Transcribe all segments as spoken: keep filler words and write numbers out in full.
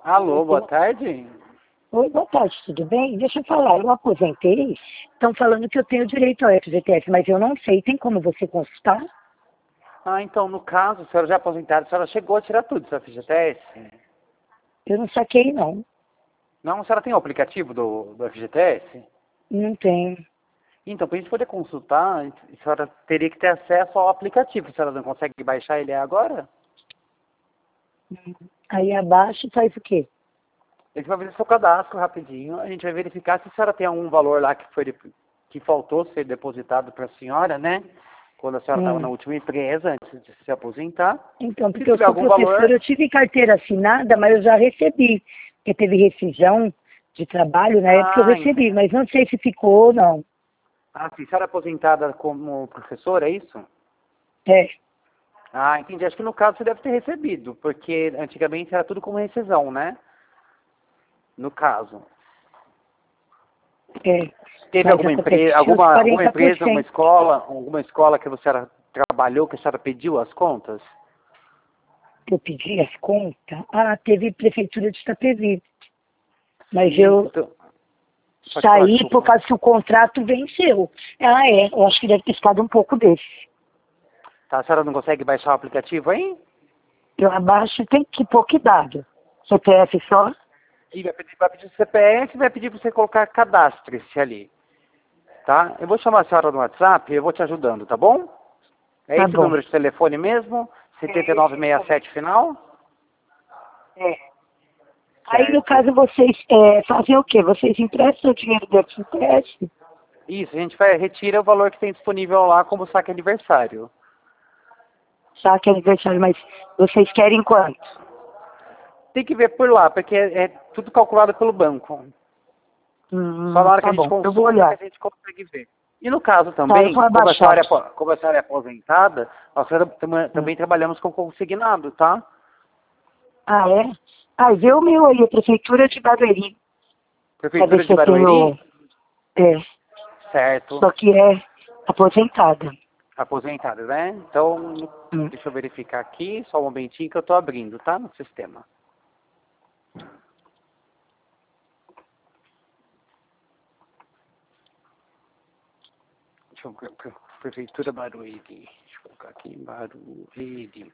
Alô, boa tarde. Oi, boa tarde, tudo bem? Deixa eu falar, eu aposentei, estão falando que eu tenho direito ao F G T S, mas eu não sei, tem como você consultar? Ah, então, no caso, a senhora já aposentada, a senhora chegou a tirar tudo do seu F G T S? Eu não saquei, não. Não, a senhora tem o aplicativo do, do F G T S? Não tenho. Então, para a gente poder consultar, a senhora teria que ter acesso ao aplicativo. A senhora não consegue baixar ele agora? Aí abaixo faz o quê? A gente vai fazer seu cadastro rapidinho, a gente vai verificar se a senhora tem algum valor lá que, foi, que faltou ser depositado para a senhora, né? Quando a senhora estava Hum. na última empresa, antes de se aposentar. Então, Se porque eu tiver sou algum professora, valor... eu tive carteira assinada, mas eu já recebi. Porque teve rescisão de trabalho, na época eu Ah, recebi, mas não sei se ficou ou não. ah, sim, a senhora é aposentada como professora, é isso? É, Ah, entendi. Acho que no caso você deve ter recebido, porque antigamente era tudo como rescisão, né? No caso. é. Teve Mas alguma acontece empresa, que tinha os alguma, alguma quarenta por empresa, uma cento. escola, alguma escola que você era, trabalhou, que a senhora pediu as contas? Que eu pedi as contas. Ah, teve prefeitura de Itapevi. Mas Sim, eu então... Pode falar, saí por desculpa. causa que o contrato venceu. Ah, é. Eu acho que deve ter ficado um pouco desse. Tá, a senhora não consegue baixar o aplicativo aí? Eu abaixo tem que pôr que dado. C P F só? E vai pedir, vai pedir o C P F e vai pedir para você colocar cadastre-se ali. Tá? Eu vou chamar a senhora no WhatsApp e eu vou te ajudando, tá bom? É Tá esse o bom. número de telefone mesmo? É setenta e nove esse sessenta e sete final? É. Aí, no Certo. caso, vocês é, fazem o quê? Vocês emprestam o dinheiro do F G T S? Isso, a gente vai retira o valor que tem disponível lá como saque aniversário. Saque aniversário, mas vocês querem quanto? Tem que ver por lá, porque é, é tudo calculado pelo banco. Só Hum, na hora que a tá gente bom, eu vou consulta que a olhar. gente consegue ver. E no caso Tá, eu também, vou como a abaixar senhora é, aqui. apo- como a senhora é aposentada, nós tam- Hum. também trabalhamos com consignado, tá? Ah, é? Ah, vê o meu aí, a Prefeitura de Barueri, pra ver Prefeitura se de eu tenho... Barueri, É, certo. só que é aposentada. Aposentada, né? Então, Hum. deixa eu verificar aqui, só um momentinho que eu tô abrindo, tá? No sistema. Deixa eu ver, pre- Prefeitura Barueri. Deixa eu colocar aqui, Barueri.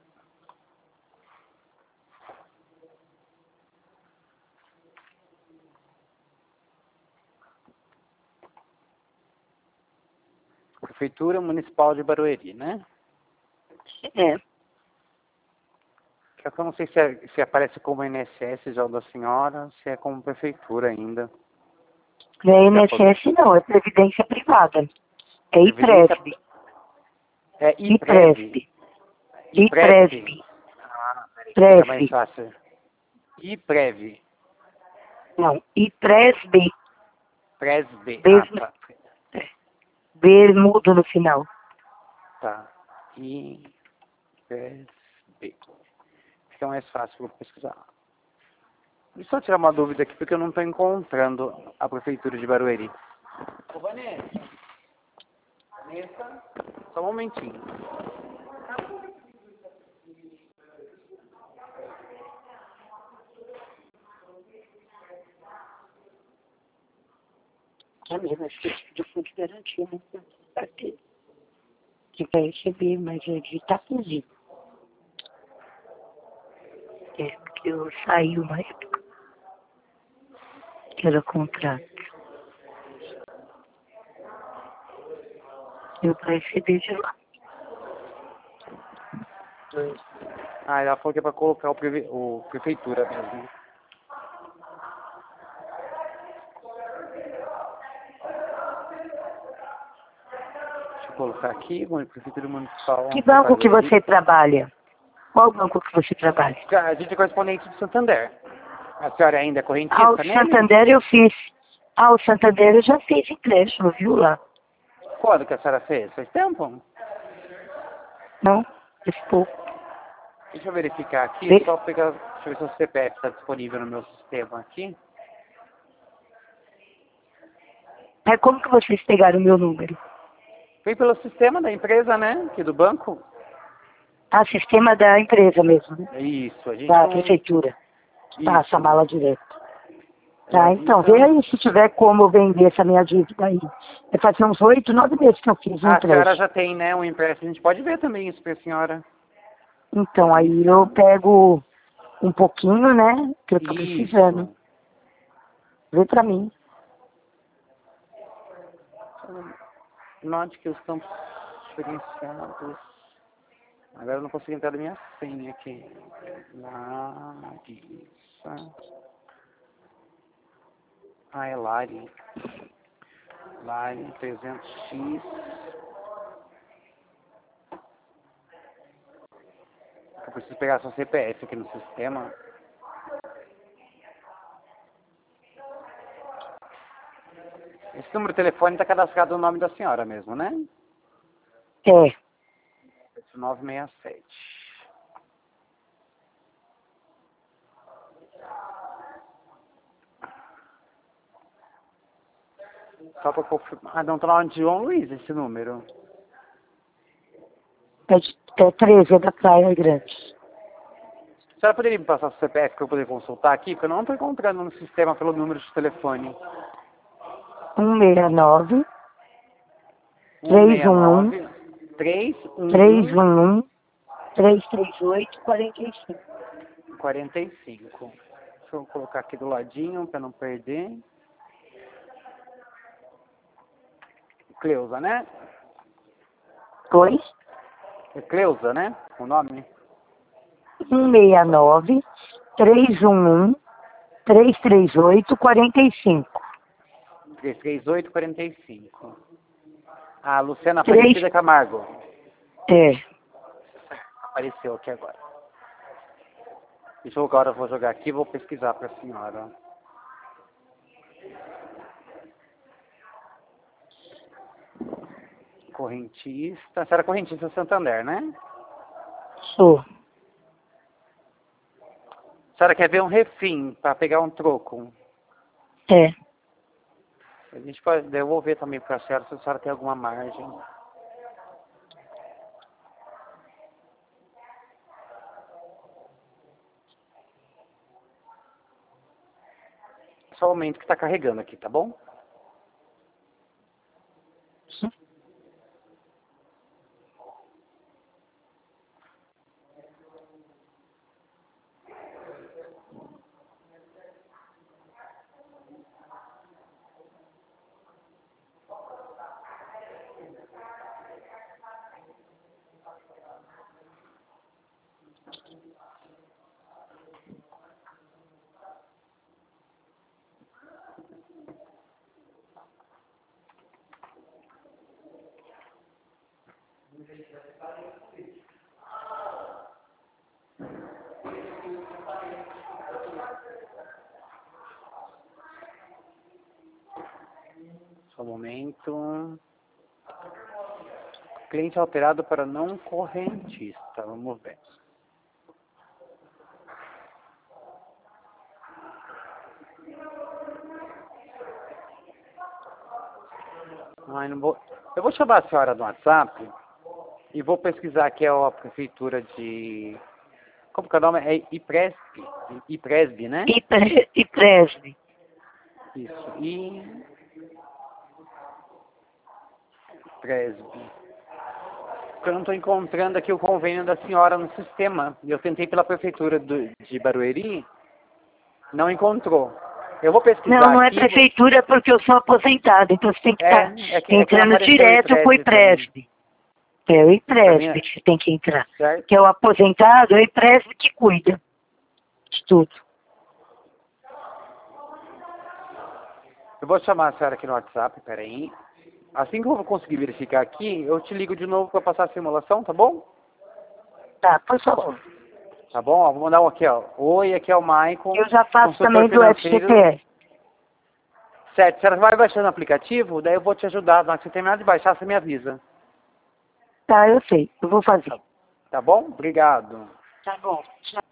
Prefeitura Municipal de Barueri, né? É, Que eu não sei se, é- se aparece como I N S S já o da senhora, se é como prefeitura ainda. não é Se apos- I N S S não, é Previdência Privada. É Previdência IPRESB. é IPREV. IPRESB. IPREV. IPRESB. Ah, peraí, que fica mais Presb. fácil. IPREV. Não, IPRESB. Presb. Ah, Mesmo, tá. é, B mudo no final. Tá. IPRESB. Fica mais fácil, vou pesquisar. Deixa eu tirar uma dúvida aqui, porque eu não estou encontrando a prefeitura de Barueri. Ô, Vanessa. Vanessa. Só um momentinho. É mesmo, acho que esse de fundo de garantia, né? Aqui. Que vai receber, mas é de Itapuzi. É, porque eu saí uma época que era contrato. Eu vou receber de lá. Ah, ela falou que é para colocar o, preve... o prefeitura mesmo. Deixa eu colocar aqui, prefeitura municipal Que de banco que Barueri. você trabalha? Qual banco que você trabalha? A gente é correspondente do Santander. A senhora ainda é Ah, o correntista nele? Santander eu fiz. Ah, o Santander eu já fiz empréstimo, viu lá? Quando que a senhora fez? Faz tempo? Não? Fez pouco. Deixa eu verificar aqui, Vê- só pegar, deixa eu ver se o C P F está disponível no meu sistema aqui. Mas como que vocês pegaram o meu número? Vem pelo sistema da empresa, né? Aqui do banco. Ah, sistema da empresa mesmo, né? É isso, a gente Da não... prefeitura. passa a mala direto. Tá, então, Então- vê aí se tiver como vender essa minha dívida aí. É fazer uns oito, nove meses que eu fiz um A senhora empréstimo. já tem, né, um empréstimo. A gente pode ver também isso pra senhora. Então, aí eu pego um pouquinho, né, que eu tô Isso. precisando. Vê pra mim. Note que os campos diferenciados. Agora eu não consigo entrar da minha senha aqui. Larissa. Ah, é Lari. Lari trezentos x. Eu preciso pegar seu C P F aqui no sistema. Esse número de telefone está cadastrado no nome da senhora mesmo, né? É, nove seis sete. Só para confirmar. Ah, não, tá lá de João Luiz esse número. é, de, é treze, é da Praia Grande. A senhora poderia me passar o C P F para eu poder consultar aqui? Porque eu não estou encontrando no sistema pelo número de telefone. um seis nove, um três seis um um, nove, três um três um, um um, três três oito, quarenta e cinco. quarenta e cinco. Deixa eu colocar aqui do ladinho para não perder. Cleusa, né? Oi? É Cleusa, né? O nome? um seis nove, três um um, três três oito, quarenta e cinco. três três oito, quarenta e cinco. Ah, Luciana Três- Aparecida Camargo. É, Apareceu aqui agora. Deixa eu agora, eu vou jogar aqui e vou pesquisar para a senhora. Correntista. A senhora é correntista Santander, né? sou. A senhora quer ver um refim para pegar um troco? É. A gente pode devolver também para a senhora se a senhora tem alguma margem. Só o momento que está carregando aqui, tá bom? Só um momento. Cliente alterado para não correntista. Vamos ver. Ai, não vou... Eu vou chamar a senhora no WhatsApp e vou pesquisar aqui a prefeitura de... Como que é o nome? É Ipresp. Ipresb, né? E, pre- e Presbe. Isso. I... Presb. Porque eu não estou encontrando aqui o convênio da senhora no sistema. E eu tentei pela prefeitura do, de Barueri, não encontrou. Eu vou pesquisar Não, não é aqui... prefeitura porque eu sou aposentada, então você tem que É, estar é que- é que não entrando apareceu o direto pro Ipresb pra mim. Ipresbe. É o Ipresbe Pra mim é- que você tem que entrar. Certo? Que é o aposentado, é o Ipresbe que cuida de tudo. Eu vou chamar a senhora aqui no WhatsApp, peraí. Assim que eu vou conseguir verificar aqui, eu te ligo de novo para passar a simulação, tá bom? Tá, por favor. Tá bom? Ó, vou mandar um aqui, ó. Oi, aqui é o Maicon. Eu já faço consultor também do F G financeiro. T S. Certo, a senhora vai baixando o aplicativo, daí eu vou te ajudar. Na hora que você terminar de baixar, você me avisa. Tá, eu sei. Eu vou fazer. Tá bom? Obrigado. Tá bom. Tchau.